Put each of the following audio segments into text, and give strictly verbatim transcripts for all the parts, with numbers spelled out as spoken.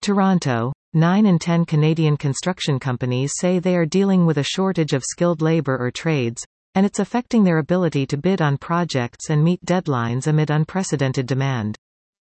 Toronto. nine in ten Canadian construction companies say they are dealing with a shortage of skilled labor or trades, and it's affecting their ability to bid on projects and meet deadlines amid unprecedented demand.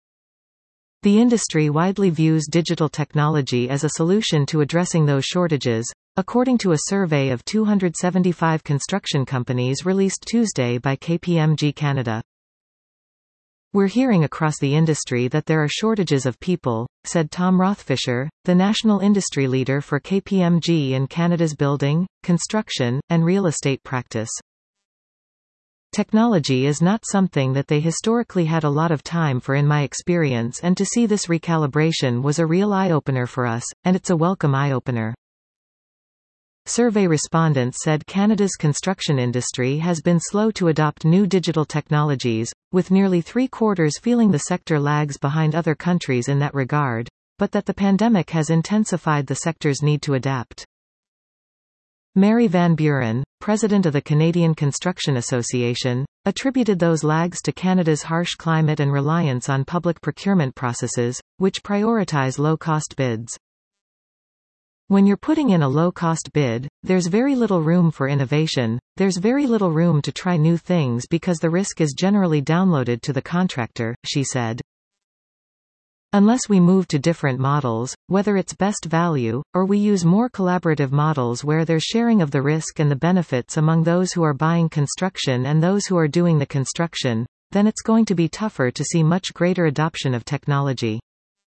The industry widely views digital technology as a solution to addressing those shortages, according to a survey of two hundred seventy-five construction companies released Tuesday by K P M G Canada. "We're hearing across the industry that there are shortages of people," said Tom Rothfisher, the national industry leader for K P M G in Canada's building, construction, and real estate practice. "Technology is not something that they historically had a lot of time for in my experience, and to see this recalibration was a real eye-opener for us, and it's a welcome eye-opener." Survey respondents said Canada's construction industry has been slow to adopt new digital technologies, with nearly three-quarters feeling the sector lags behind other countries in that regard, but that the pandemic has intensified the sector's need to adapt. Mary Van Buren, president of the Canadian Construction Association, attributed those lags to Canada's harsh climate and reliance on public procurement processes, which prioritize low-cost bids. "When you're putting in a low-cost bid, there's very little room for innovation, there's very little room to try new things because the risk is generally downloaded to the contractor," she said. "Unless we move to different models, whether it's best value, or we use more collaborative models where there's sharing of the risk and the benefits among those who are buying construction and those who are doing the construction, then it's going to be tougher to see much greater adoption of technology."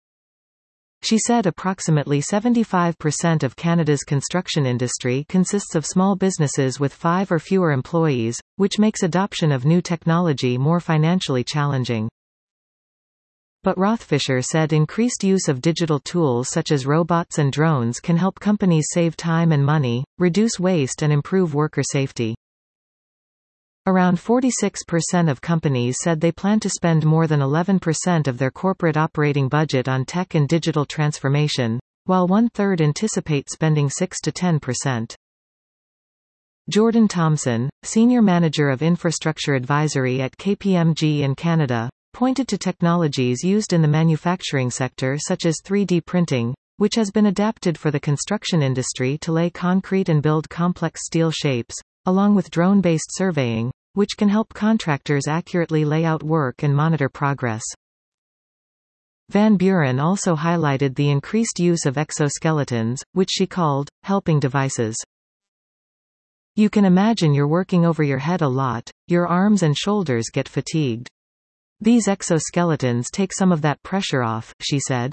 She said approximately seventy-five percent of Canada's construction industry consists of small businesses with five or fewer employees, which makes adoption of new technology more financially challenging. But Rothfisher said increased use of digital tools such as robots and drones can help companies save time and money, reduce waste and improve worker safety. Around forty-six percent of companies said they plan to spend more than eleven percent of their corporate operating budget on tech and digital transformation, while one-third anticipate spending six to ten percent. Jordan Thompson, Senior Manager of Infrastructure Advisory at K P M G in Canada, pointed to technologies used in the manufacturing sector such as three D printing, which has been adapted for the construction industry to lay concrete and build complex steel shapes, along with drone-based surveying, which can help contractors accurately lay out work and monitor progress. Van Buren also highlighted the increased use of exoskeletons, which she called helping devices. "You can imagine you're working over your head a lot, your arms and shoulders get fatigued. These exoskeletons take some of that pressure off," she said.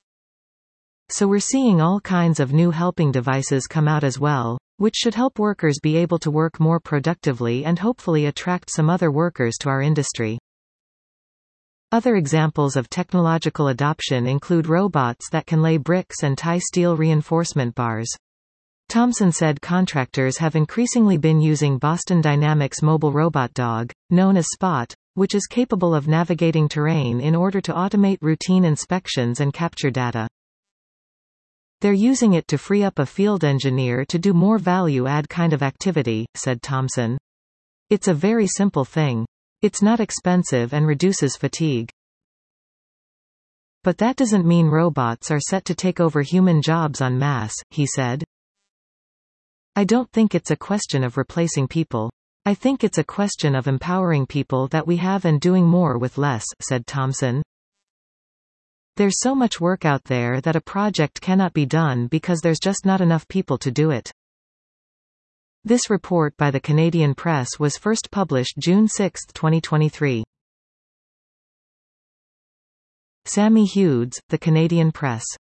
"So we're seeing all kinds of new helping devices come out as well, which should help workers be able to work more productively and hopefully attract some other workers to our industry." Other examples of technological adoption include robots that can lay bricks and tie steel reinforcement bars. Thompson said contractors have increasingly been using Boston Dynamics' mobile robot dog, known as Spot, which is capable of navigating terrain in order to automate routine inspections and capture data. "They're using it to free up a field engineer to do more value-add kind of activity," said Thompson. "It's a very simple thing. It's not expensive and reduces fatigue. But that doesn't mean robots are set to take over human jobs en masse," he said. "I don't think it's a question of replacing people. I think it's a question of empowering people that we have and doing more with less," said Thompson. "There's so much work out there that a project cannot be done because there's just not enough people to do it." This report by the Canadian Press was first published June sixth twenty twenty-three. Sammy Hughes, The Canadian Press.